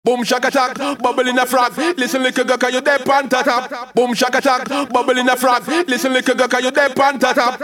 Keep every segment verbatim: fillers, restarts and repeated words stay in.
Boom shaka tak, bubble in a frog. Listen little girl, 'cause you dead pan top. Boom shaka tak, bubble in a frog. Listen little girl, 'cause you dead pan top.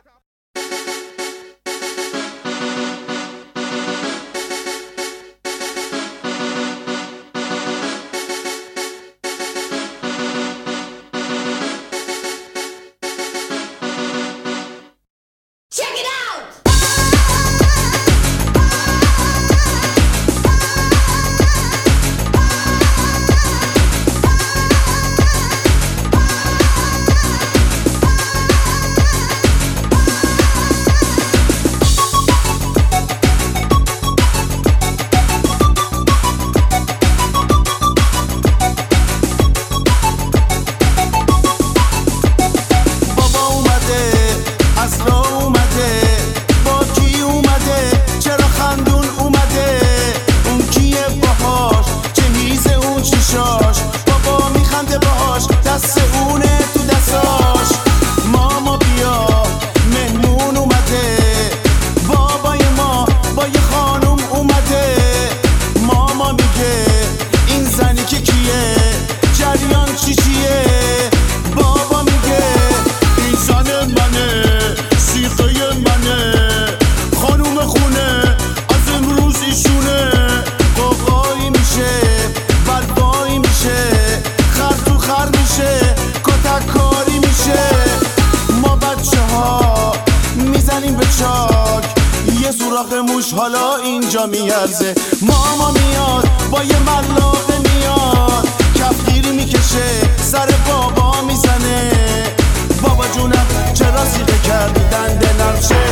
بابا میخنده باهاش، دست اونه تو دستاش. ماما بیا مهمون اومده، بابای ما با یه خانوم اومده. ماما میگه این زنی که کیه، جریان چی چیه. بابا میگه این زن منه، سیخه منه، خانوم خونه از امروز ایشونه. قاقایی میشه بلبایی میشه، خر تو خر میشه، کتک کاری میشه. ما بچه ها میزنیم به چاک، یه سوراخ موش حالا اینجا میارزه. ماما میاد با یه ملاقه میاد، کفگیری میکشه سر بابا میزنه. بابا جونم چرا سیغه کردی دنده نرشه.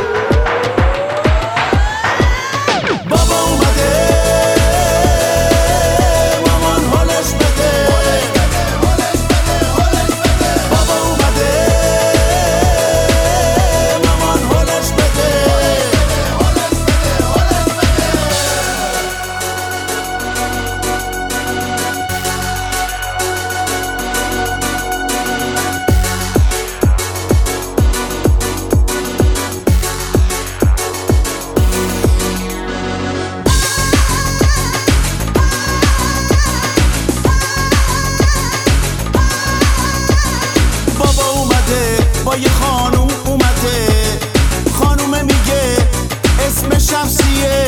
بابا اومده با یه خانوم اومده. خانومه میگه اسم شمسیه.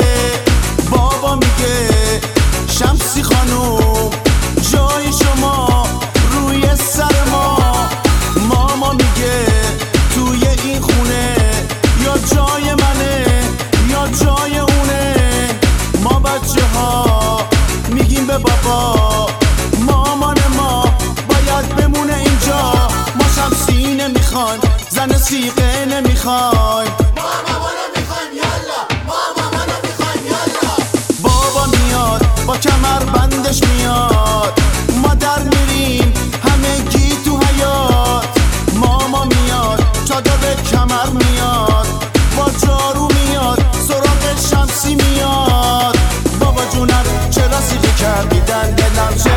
بابا میگه شمسی خانوم جای شما روی سر ما. ماما میگه توی این خونه یا جای منه یا جای اونه. ما بچه ها میگیم به بابا مامان ما باید بمونه اینجا. ما شمسی نمیخوایم، زن سیغه نمیخوایم. ماما منو میخوایم یالا، ماما منو میخوایم یالا. بابا میاد با کمر بندش میاد، ما در میریم همگی تو حیات. ماما میاد چادر کمر میاد، با جارو میاد سراغ شمسی میاد. بابا جونم چرا سیغه کردی دنده نرشه.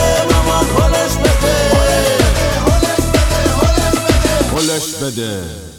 بده